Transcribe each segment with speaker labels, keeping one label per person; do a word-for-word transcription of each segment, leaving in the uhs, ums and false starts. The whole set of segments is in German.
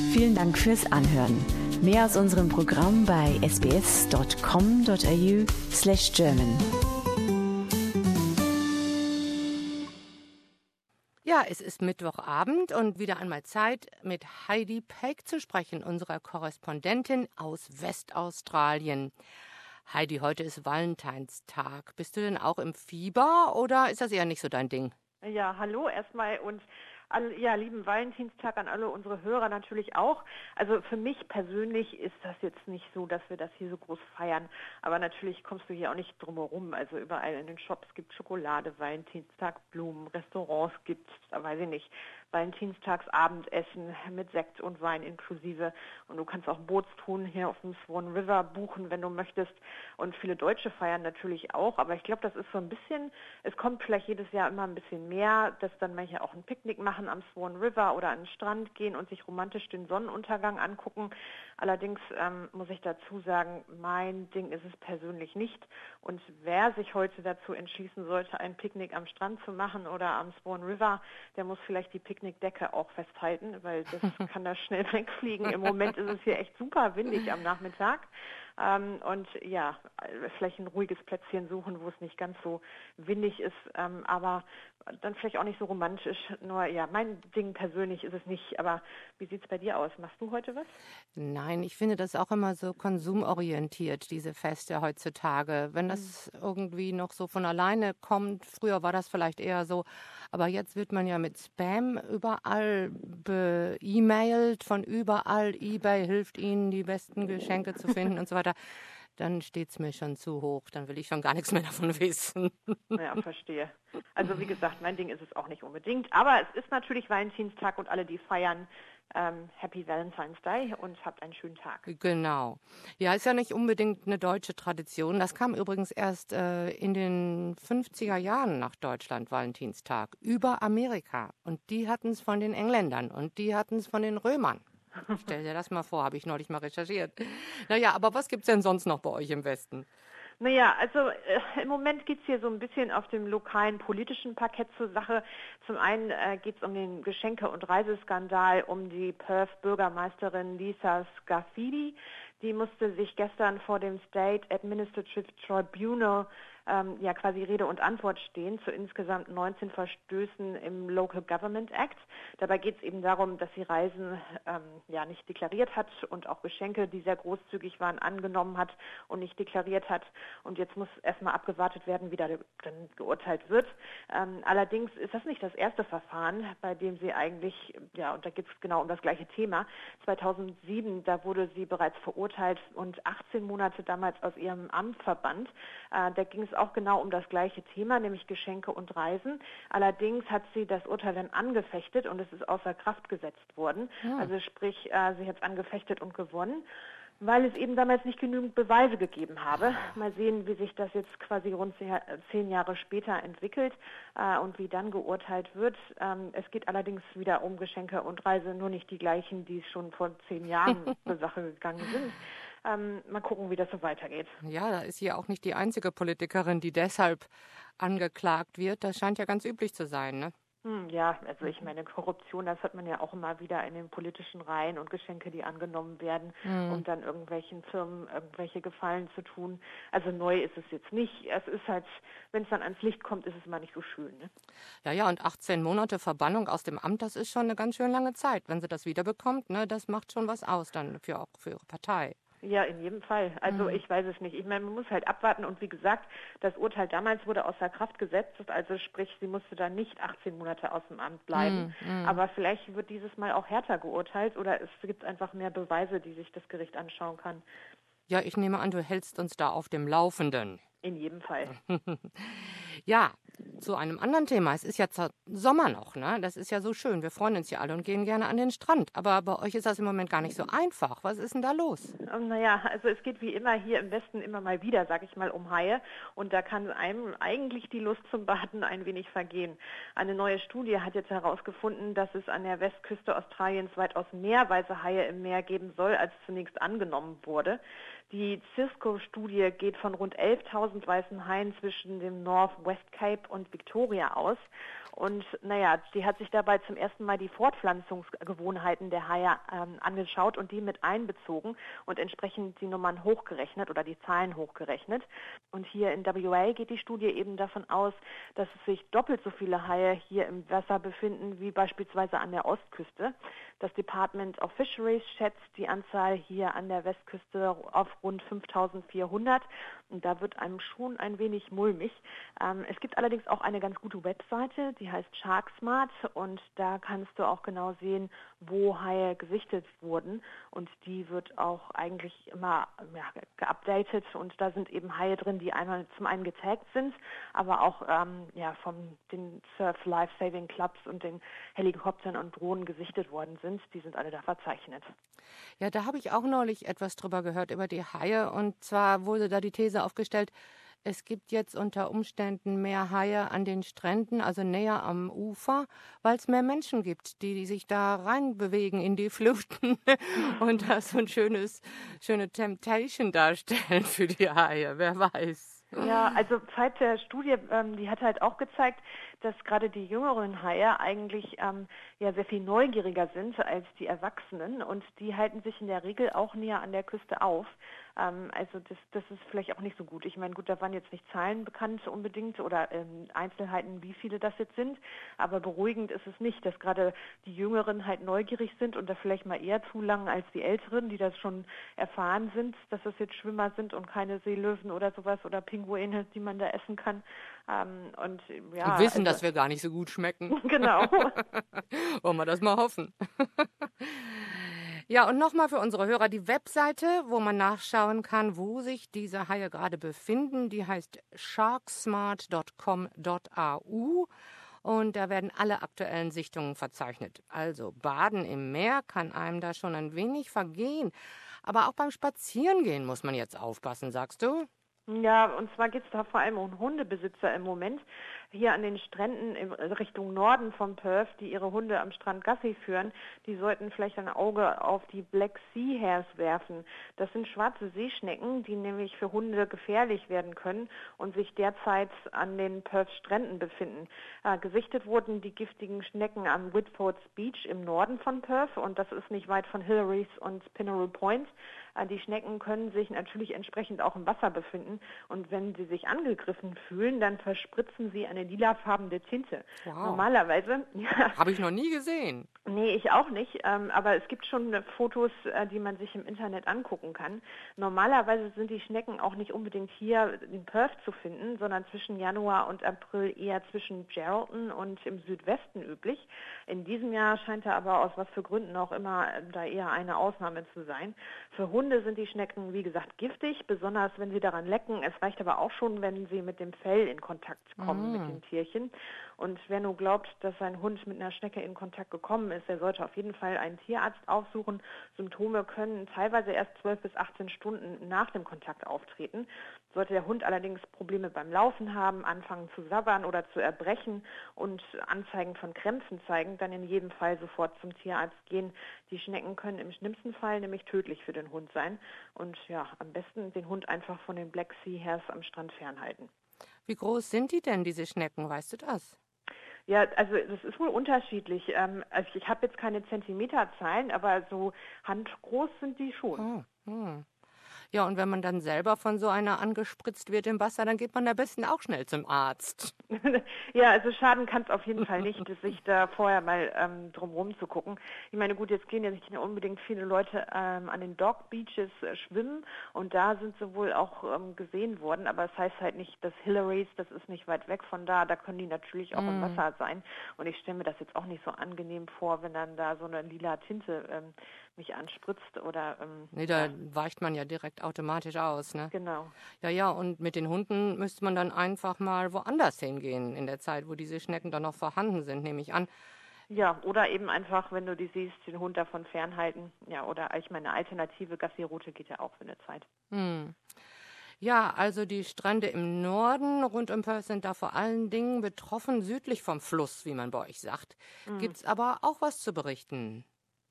Speaker 1: Vielen Dank fürs Anhören. Mehr aus unserem Programm bei sbs.com.au slash German.
Speaker 2: Ja, es ist Mittwochabend und wieder einmal Zeit, mit Heidi Peck zu sprechen, unserer Korrespondentin aus Westaustralien. Heidi, heute ist Valentinstag. Bist du denn auch im Fieber oder ist das eher nicht so dein Ding?
Speaker 3: Ja, hallo erstmal und all, ja, lieben Valentinstag an alle unsere Hörer natürlich auch. Also für mich persönlich ist das jetzt nicht so, dass wir das hier so groß feiern, aber natürlich kommst du hier auch nicht drum herum. Also überall in den Shops gibt Schokolade, Valentinstag, Blumen, Restaurants gibt es, da weiß ich nicht, Valentinstagsabendessen mit Sekt und Wein inklusive und du kannst auch Bootstouren hier auf dem Swan River buchen, wenn du möchtest, und viele Deutsche feiern natürlich auch, aber ich glaube, das ist so ein bisschen, es kommt vielleicht jedes Jahr immer ein bisschen mehr, dass dann manche auch ein Picknick machen am Swan River oder an den Strand gehen und sich romantisch den Sonnenuntergang angucken. Allerdings ähm, muss ich dazu sagen, mein Ding ist es persönlich nicht, und wer sich heute dazu entschließen sollte, ein Picknick am Strand zu machen oder am Swan River, der muss vielleicht die Picknickdecke auch festhalten, weil das kann da schnell wegfliegen. Im Moment ist es hier echt super windig am Nachmittag. Ähm, und ja, vielleicht ein ruhiges Plätzchen suchen, wo es nicht ganz so windig ist, ähm, aber dann vielleicht auch nicht so romantisch. Nur ja, mein Ding persönlich ist es nicht, aber wie sieht es bei dir aus? Machst du heute was?
Speaker 2: Nein, ich finde das auch immer so konsumorientiert, diese Feste heutzutage. Wenn das mhm. irgendwie noch so von alleine kommt, früher war das vielleicht eher so, aber jetzt wird man ja mit Spam überall be-E-mailt, von überall, eBay hilft ihnen, die besten Geschenke zu finden und so weiter. Dann steht es mir schon zu hoch, dann will ich schon gar nichts mehr davon wissen.
Speaker 3: Ja, verstehe. Also wie gesagt, mein Ding ist es auch nicht unbedingt, aber es ist natürlich Valentinstag und alle, die feiern, ähm, Happy Valentine's Day und habt einen schönen Tag.
Speaker 2: Genau. Ja, ist ja nicht unbedingt eine deutsche Tradition. Das kam übrigens erst äh, in den fünfziger Jahren nach Deutschland, Valentinstag, über Amerika. Und die hatten es von den Engländern und die hatten es von den Römern. Stell dir das mal vor, habe ich neulich mal recherchiert. Naja, aber was gibt es denn sonst noch bei euch im Westen?
Speaker 3: Naja, also äh, im Moment geht es hier so ein bisschen auf dem lokalen politischen Parkett zur Sache. Zum einen äh, geht es um den Geschenke- und Reiseskandal um die Perth-Bürgermeisterin Lisa Scarfidi. Die musste sich gestern vor dem State Administrative Tribunal ähm, ja quasi Rede und Antwort stehen zu insgesamt neunzehn Verstößen im Local Government Act. Dabei geht es eben darum, dass sie Reisen ähm, ja nicht deklariert hat und auch Geschenke, die sehr großzügig waren, angenommen hat und nicht deklariert hat. Und jetzt muss erstmal abgewartet werden, wie da dann geurteilt wird. Ähm, allerdings ist das nicht das erste Verfahren, bei dem sie eigentlich, ja, und da geht es genau um das gleiche Thema. zweitausendsieben, da wurde sie bereits verurteilt und achtzehn Monate damals aus ihrem Amt verbannt. Äh, da ging es auch genau um das gleiche Thema, nämlich Geschenke und Reisen. Allerdings hat sie das Urteil dann angefechtet und es ist außer Kraft gesetzt worden. Ja. Also sprich, äh, sie hat es angefechtet und gewonnen, weil es eben damals nicht genügend Beweise gegeben habe. Mal sehen, wie sich das jetzt quasi rund zehn Jahre später entwickelt äh, und wie dann geurteilt wird. Ähm, es geht allerdings wieder um Geschenke und Reise, nur nicht die gleichen, die schon vor zehn Jahren zur Sache gegangen sind. Ähm, mal gucken, wie das so weitergeht.
Speaker 2: Ja, da ist hier auch nicht die einzige Politikerin, die deshalb angeklagt wird. Das scheint ja ganz üblich zu sein, ne?
Speaker 3: Ja, also ich meine, Korruption, das hat man ja auch immer wieder in den politischen Reihen und Geschenke, die angenommen werden, mhm. um dann irgendwelchen Firmen irgendwelche Gefallen zu tun. Also neu ist es jetzt nicht. Es ist halt, wenn es dann ans Licht kommt, ist es mal nicht so schön. Ne?
Speaker 2: Ja, ja, und achtzehn Monate Verbannung aus dem Amt, das ist schon eine ganz schön lange Zeit. Wenn sie das wiederbekommt, ne, das macht schon was aus dann für auch für ihre Partei.
Speaker 3: Ja, in jedem Fall. Also mhm. ich weiß es nicht. Ich meine, man muss halt abwarten und wie gesagt, das Urteil damals wurde außer Kraft gesetzt, also sprich, sie musste dann nicht achtzehn Monate aus dem Amt bleiben. Mhm. Aber vielleicht wird dieses Mal auch härter geurteilt oder es gibt einfach mehr Beweise, die sich das Gericht anschauen kann.
Speaker 2: Ja, ich nehme an, du hältst uns da auf dem Laufenden.
Speaker 3: In jedem Fall.
Speaker 2: Ja, zu einem anderen Thema. Es ist jetzt Sommer noch, ne? Das ist ja so schön. Wir freuen uns ja alle und gehen gerne an den Strand. Aber bei euch ist das im Moment gar nicht so einfach. Was ist denn da los?
Speaker 3: Um, naja, also es geht wie immer hier im Westen immer mal wieder, sag ich mal, um Haie. Und da kann einem eigentlich die Lust zum Baden ein wenig vergehen. Eine neue Studie hat jetzt herausgefunden, dass es an der Westküste Australiens weitaus mehr weiße Haie im Meer geben soll, als zunächst angenommen wurde. Die Cisco-Studie geht von rund elftausend weißen Haien zwischen dem North West Cape und Victoria aus. Und naja, die hat sich dabei zum ersten Mal die Fortpflanzungsgewohnheiten der Haie ähm, angeschaut und die mit einbezogen und entsprechend die Nummern hochgerechnet oder die Zahlen hochgerechnet. Und hier in W A geht die Studie eben davon aus, dass es sich doppelt so viele Haie hier im Wasser befinden wie beispielsweise an der Ostküste. Das Department of Fisheries schätzt die Anzahl hier an der Westküste auf rund fünftausendvierhundert. Und da wird einem schon ein wenig mulmig. Ähm, es gibt allerdings auch eine ganz gute Webseite, die heißt SharkSmart. Und da kannst du auch genau sehen, wo Haie gesichtet wurden. Und die wird auch eigentlich immer ja, geupdatet. Und da sind eben Haie drin, die einmal zum einen getaggt sind, aber auch ähm, ja, von den Surf Life Saving Clubs und den Helikoptern und Drohnen gesichtet worden sind. Die sind alle da verzeichnet.
Speaker 2: Ja, da habe ich auch neulich etwas drüber gehört, über die Haie. Und zwar wurde da die These aufgestellt, es gibt jetzt unter Umständen mehr Haie an den Stränden, also näher am Ufer, weil es mehr Menschen gibt, die, die sich da reinbewegen in die Fluten und das so ein schönes, schöne Temptation darstellen für die Haie, wer weiß.
Speaker 3: Ja, also Zeit der Studie, ähm, die hat halt auch gezeigt, dass gerade die jüngeren Haie eigentlich ähm, ja sehr viel neugieriger sind als die Erwachsenen und die halten sich in der Regel auch näher an der Küste auf. Ähm, also das, das ist vielleicht auch nicht so gut. Ich meine, gut, da waren jetzt nicht Zahlen bekannt unbedingt oder ähm, Einzelheiten, wie viele das jetzt sind, aber beruhigend ist es nicht, dass gerade die Jüngeren halt neugierig sind und da vielleicht mal eher zulangen als die Älteren, die das schon erfahren sind, dass das jetzt Schwimmer sind und keine Seelöwen oder sowas oder Pinguine, die man da essen kann. Ähm, und, ja,
Speaker 2: und wissen,
Speaker 3: also,
Speaker 2: dass wir gar nicht so gut schmecken.
Speaker 3: Genau.
Speaker 2: Wollen wir das mal hoffen. Ja, und nochmal für unsere Hörer die Webseite, wo man nachschauen kann, wo sich diese Haie gerade befinden. Die heißt sharksmart Punkt com Punkt a u und da werden alle aktuellen Sichtungen verzeichnet. Also Baden im Meer kann einem da schon ein wenig vergehen. Aber auch beim Spazierengehen muss man jetzt aufpassen, sagst du?
Speaker 3: Ja, und zwar geht es da vor allem um Hundebesitzer im Moment. Hier an den Stränden in Richtung Norden von Perth, die ihre Hunde am Strand Gassi führen, die sollten vielleicht ein Auge auf die Black Sea Hares werfen. Das sind schwarze Seeschnecken, die nämlich für Hunde gefährlich werden können und sich derzeit an den Perth-Stränden befinden. Äh, gesichtet wurden die giftigen Schnecken am Whitfords Beach im Norden von Perth und das ist nicht weit von Hillary's und Pinnaroo Point. Äh, die Schnecken können sich natürlich entsprechend auch im Wasser befinden und wenn sie sich angegriffen fühlen, dann verspritzen sie eine lilafarbene Tinte.
Speaker 2: Wow.
Speaker 3: Normalerweise... Ja,
Speaker 2: habe ich noch nie gesehen.
Speaker 3: Nee, ich auch nicht, ähm, aber es gibt schon Fotos, äh, die man sich im Internet angucken kann. Normalerweise sind die Schnecken auch nicht unbedingt hier in Perth zu finden, sondern zwischen Januar und April eher zwischen Geraldton und im Südwesten üblich. In diesem Jahr scheint da aber aus was für Gründen auch immer äh, da eher eine Ausnahme zu sein. Für Hunde sind die Schnecken, wie gesagt, giftig, besonders wenn sie daran lecken. Es reicht aber auch schon, wenn sie mit dem Fell in Kontakt kommen,
Speaker 2: Mm.
Speaker 3: mit den Tierchen. Und wer nur glaubt, dass sein Hund mit einer Schnecke in Kontakt gekommen ist, der sollte auf jeden Fall einen Tierarzt aufsuchen. Symptome können teilweise erst zwölf bis achtzehn Stunden nach dem Kontakt auftreten. Sollte der Hund allerdings Probleme beim Laufen haben, anfangen zu sabbern oder zu erbrechen und Anzeigen von Krämpfen zeigen, dann in jedem Fall sofort zum Tierarzt gehen. Die Schnecken können im schlimmsten Fall nämlich tödlich für den Hund sein. Und ja, am besten den Hund einfach von den Black Sea Hares am Strand fernhalten.
Speaker 2: Wie groß sind die denn, diese Schnecken? Weißt du das?
Speaker 3: Ja, also das ist wohl unterschiedlich. Ähm, also ich habe jetzt keine Zentimeterzahlen, aber so handgroß sind die schon.
Speaker 2: Oh, hm. Ja, und wenn man dann selber von so einer angespritzt wird im Wasser, dann geht man am besten auch schnell zum Arzt.
Speaker 3: Ja, also schaden kann es auf jeden Fall nicht, sich da vorher mal ähm, drumherum zu gucken. Ich meine, gut, jetzt gehen ja nicht unbedingt viele Leute ähm, an den Dog Beaches äh, schwimmen und da sind sie wohl auch ähm, gesehen worden, aber das heißt halt nicht, dass Hillary's, das ist nicht weit weg von da, da können die natürlich auch mm. im Wasser sein und ich stelle mir das jetzt auch nicht so angenehm vor, wenn dann da so eine lila Tinte ähm, mich anspritzt oder... Ähm,
Speaker 2: nee, da
Speaker 3: ja.
Speaker 2: weicht man ja direkt automatisch aus, ne?
Speaker 3: Genau.
Speaker 2: Ja, ja, und mit den Hunden müsste man dann einfach mal woanders hingehen in der Zeit, wo diese Schnecken dann noch vorhanden sind, nehme ich an.
Speaker 3: Ja, oder eben einfach, wenn du die siehst, den Hund davon fernhalten. Ja, oder ich meine, eine alternative Gassi-Route geht ja auch für eine Zeit.
Speaker 2: Hm. Ja, also die Strände im Norden rund um Perth sind da vor allen Dingen betroffen, südlich vom Fluss, wie man bei euch sagt. Mhm. Gibt's aber auch was zu berichten?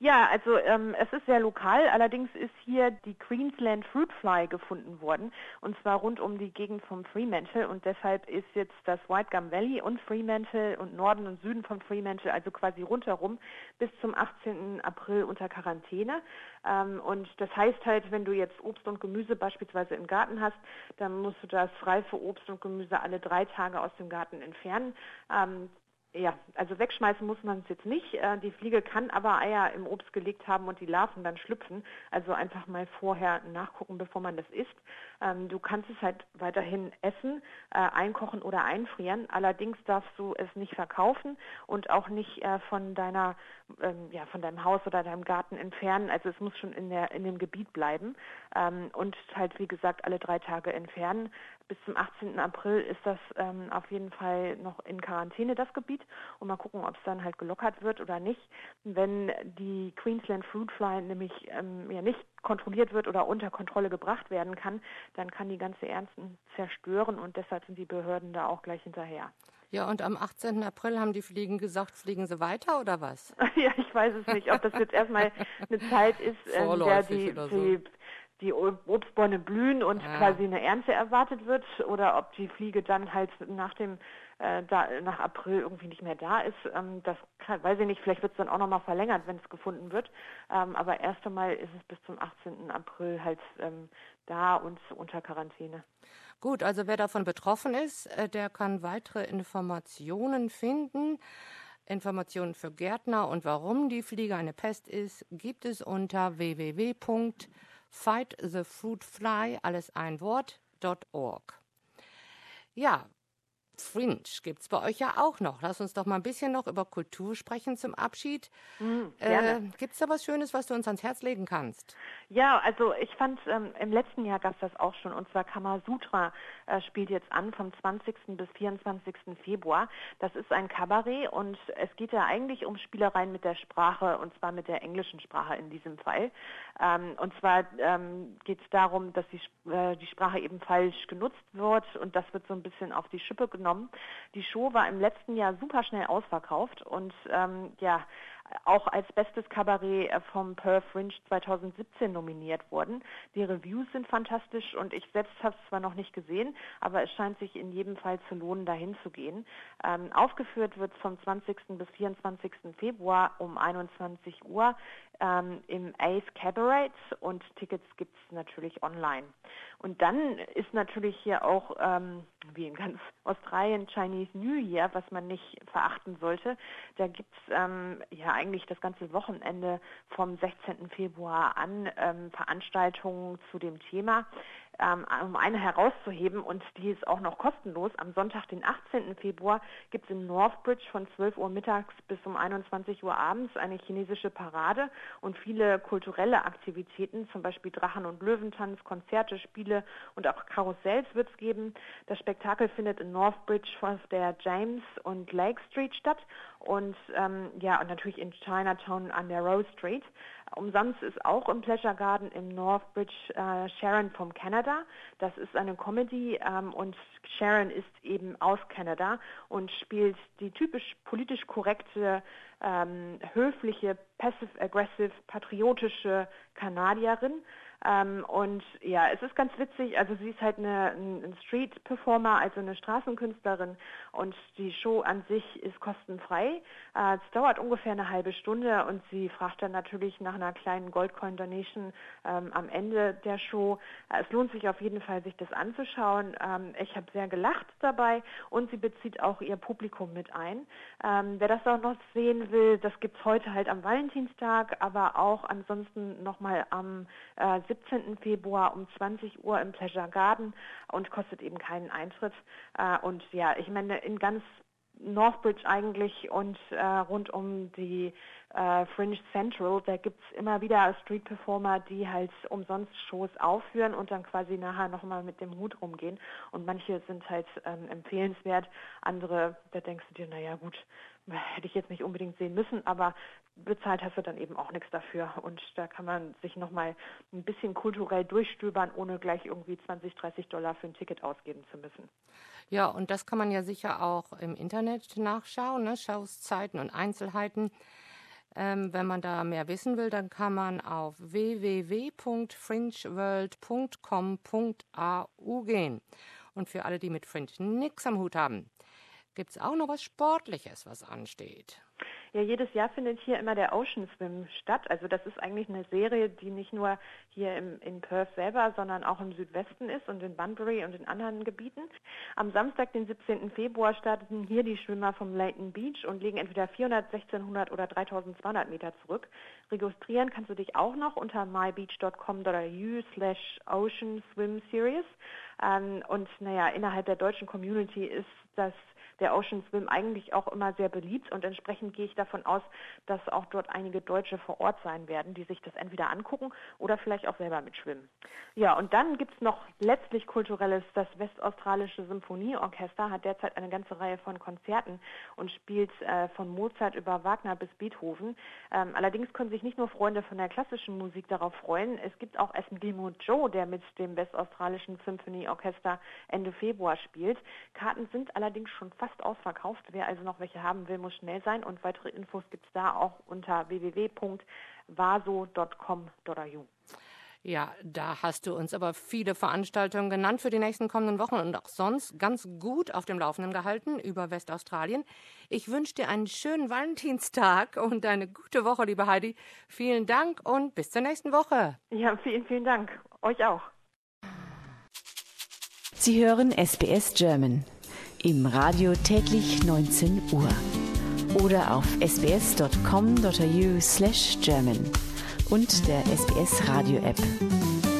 Speaker 3: Ja, also ähm, es ist sehr lokal, allerdings ist hier die Queensland Fruit Fly gefunden worden und zwar rund um die Gegend vom Fremantle und deshalb ist jetzt das White Gum Valley und Fremantle und Norden und Süden von Fremantle, also quasi rundherum, bis zum achtzehnten April unter Quarantäne. Ähm, und das heißt halt, wenn du jetzt Obst und Gemüse beispielsweise im Garten hast, dann musst du das reife Obst und Gemüse alle drei Tage aus dem Garten entfernen. Ähm, Ja, also wegschmeißen muss man es jetzt nicht. Äh, die Fliege kann aber Eier im Obst gelegt haben und die Larven dann schlüpfen. Also einfach mal vorher nachgucken, bevor man das isst. Ähm, du kannst es halt weiterhin essen, äh, einkochen oder einfrieren. Allerdings darfst du es nicht verkaufen und auch nicht äh, von deiner, ähm, ja, von deinem Haus oder deinem Garten entfernen. Also es muss schon in der in dem Gebiet bleiben ähm, und halt wie gesagt alle drei Tage entfernen. Bis zum achtzehnten April ist das ähm, auf jeden Fall noch in Quarantäne, das Gebiet. Und mal gucken, ob es dann halt gelockert wird oder nicht. Wenn die Queensland Fruit Fly nämlich ähm, ja nicht kontrolliert wird oder unter Kontrolle gebracht werden kann, dann kann die ganze Ernten zerstören und deshalb sind die Behörden da auch gleich hinterher.
Speaker 2: Ja, und am achtzehnten April haben die Fliegen gesagt, fliegen sie weiter oder was?
Speaker 3: Ja, ich weiß es nicht, ob das jetzt erstmal eine Zeit ist, in der die,
Speaker 2: oder so.
Speaker 3: die die Obstbäume blühen und
Speaker 2: Ja.
Speaker 3: quasi eine Ernte erwartet wird oder ob die Fliege dann halt nach dem äh, da, nach April irgendwie nicht mehr da ist. Ähm, das kann, weiß ich nicht, vielleicht wird es dann auch nochmal verlängert, wenn es gefunden wird. Ähm, aber erst einmal ist es bis zum achtzehnten April halt ähm, da und unter Quarantäne.
Speaker 2: Gut, also wer davon betroffen ist, äh, der kann weitere Informationen finden. Informationen für Gärtner und warum die Fliege eine Pest ist, gibt es unter w w w punkt fight the fruit fly, alles ein Wort, .org. Ja, Fringe gibt es bei euch ja auch noch. Lass uns doch mal ein bisschen noch über Kultur sprechen zum Abschied.
Speaker 3: Mhm,
Speaker 2: äh, gibt es da was Schönes, was du uns ans Herz legen kannst?
Speaker 3: Ja, also ich fand, ähm, im letzten Jahr gab es das auch schon, und zwar Kamasutra äh, spielt jetzt an vom zwanzigsten bis vierundzwanzigsten Februar. Das ist ein Kabarett und es geht ja eigentlich um Spielereien mit der Sprache, und zwar mit der englischen Sprache in diesem Fall. Ähm, und zwar ähm, geht es darum, dass die, äh, die Sprache eben falsch genutzt wird und das wird so ein bisschen auf die Schippe genommen. Die Show war im letzten Jahr super schnell ausverkauft und ähm, ja, auch als bestes Kabarett vom Perth Fringe zweitausendsiebzehn nominiert worden. Die Reviews sind fantastisch und ich selbst habe es zwar noch nicht gesehen, aber es scheint sich in jedem Fall zu lohnen, dahin zu gehen. Ähm, aufgeführt wird es vom zwanzigsten bis vierundzwanzigsten Februar um einundzwanzig Uhr ähm, im Ace Cabaret und Tickets gibt es natürlich online. Und dann ist natürlich hier auch, ähm, wie in ganz Australien, Chinese New Year, was man nicht verachten sollte. Da gibt es ähm, ja eigentlich das ganze Wochenende vom sechzehnten Februar an ähm, Veranstaltungen zu dem Thema. Ähm, um eine herauszuheben, und die ist auch noch kostenlos. Am Sonntag, den achtzehnten Februar, gibt es in Northbridge von zwölf Uhr mittags bis um einundzwanzig Uhr abends eine chinesische Parade und viele kulturelle Aktivitäten, zum Beispiel Drachen- und Löwentanz, Konzerte, Spiele und auch Karussells wird es geben. Das Spektakel findet in Northbridge auf der James und Lake Street statt und ähm, ja und natürlich in Chinatown an der Rose Street. Umsonst ist auch im Pleasure Garden im Northbridge äh, Sharon from Canada. Das ist eine Comedy ähm, und Sharon ist eben aus Kanada und spielt die typisch politisch korrekte, ähm, höfliche, passive-aggressive, patriotische Kanadierin. Ähm, und ja, es ist ganz witzig, also sie ist halt eine, ein Street-Performer, also eine Straßenkünstlerin und die Show an sich ist kostenfrei. Äh, es dauert ungefähr eine halbe Stunde und sie fragt dann natürlich nach einer kleinen Goldcoin-Donation ähm, am Ende der Show. Äh, es lohnt sich auf jeden Fall, sich das anzuschauen. Ähm, ich habe sehr gelacht dabei und sie bezieht auch ihr Publikum mit ein. Ähm, wer das auch noch sehen will, das gibt es heute halt am Valentinstag, aber auch ansonsten nochmal am äh, siebzehnten Februar um zwanzig Uhr im Pleasure Garden und kostet eben keinen Eintritt. Äh, und ja, ich meine, in ganz Northbridge eigentlich und äh, rund um die äh, Fringe Central, da gibt es immer wieder Street-Performer, die halt umsonst Shows aufführen und dann quasi nachher nochmal mit dem Hut rumgehen. Und manche sind halt ähm, empfehlenswert, andere, da denkst du dir, naja gut, hätte ich jetzt nicht unbedingt sehen müssen, aber bezahlt hast du dann eben auch nichts dafür. Und da kann man sich nochmal ein bisschen kulturell durchstöbern, ohne gleich irgendwie zwanzig, dreißig Dollar für ein Ticket ausgeben zu müssen.
Speaker 2: Ja, und das kann man ja sicher auch im Internet nachschauen, ne? Shows, Zeiten und Einzelheiten. Ähm, wenn man da mehr wissen will, dann kann man auf w w w punkt fringe world punkt com punkt a u gehen. Und für alle, die mit Fringe nichts am Hut haben, gibt es auch noch was Sportliches, was ansteht.
Speaker 3: Ja, jedes Jahr findet hier immer der Ocean Swim statt. Also das ist eigentlich eine Serie, die nicht nur hier im, in Perth selber, sondern auch im Südwesten ist und in Bunbury und in anderen Gebieten. Am Samstag, den siebzehnten Februar, starteten hier die Schwimmer vom Leighton Beach und legen entweder vierhundert, sechzehnhundert oder dreitausendzweihundert Meter zurück. Registrieren kannst du dich auch noch unter mybeach dot com dot a u slash ocean swim series. Ähm, und naja, innerhalb der deutschen Community ist das der Ocean Swim eigentlich auch immer sehr beliebt und entsprechend gehe ich davon aus, dass auch dort einige Deutsche vor Ort sein werden, die sich das entweder angucken oder vielleicht auch selber mitschwimmen. Ja, und dann gibt es noch letztlich Kulturelles. Das Westaustralische Symphonieorchester hat derzeit eine ganze Reihe von Konzerten und spielt äh, von Mozart über Wagner bis Beethoven. Ähm, allerdings können sich nicht nur Freunde von der klassischen Musik darauf freuen. Es gibt auch Eskimo Joe, der mit dem Westaustralischen Symphonieorchester Ende Februar spielt. Karten sind allerdings schon fast ausverkauft. Wer also noch welche haben will, muss schnell sein. Und weitere Infos gibt es da auch unter w w w punkt vaso dot com dot a u.
Speaker 2: Ja, da hast du uns aber viele Veranstaltungen genannt für die nächsten kommenden Wochen und auch sonst ganz gut auf dem Laufenden gehalten über Westaustralien. Ich wünsche dir einen schönen Valentinstag und eine gute Woche, liebe Heidi. Vielen Dank und bis zur nächsten Woche.
Speaker 3: Ja, vielen, vielen Dank. Euch auch.
Speaker 1: Sie hören S B S German im Radio täglich neunzehn Uhr oder auf s b s dot com dot a u slash German und der S B S Radio App.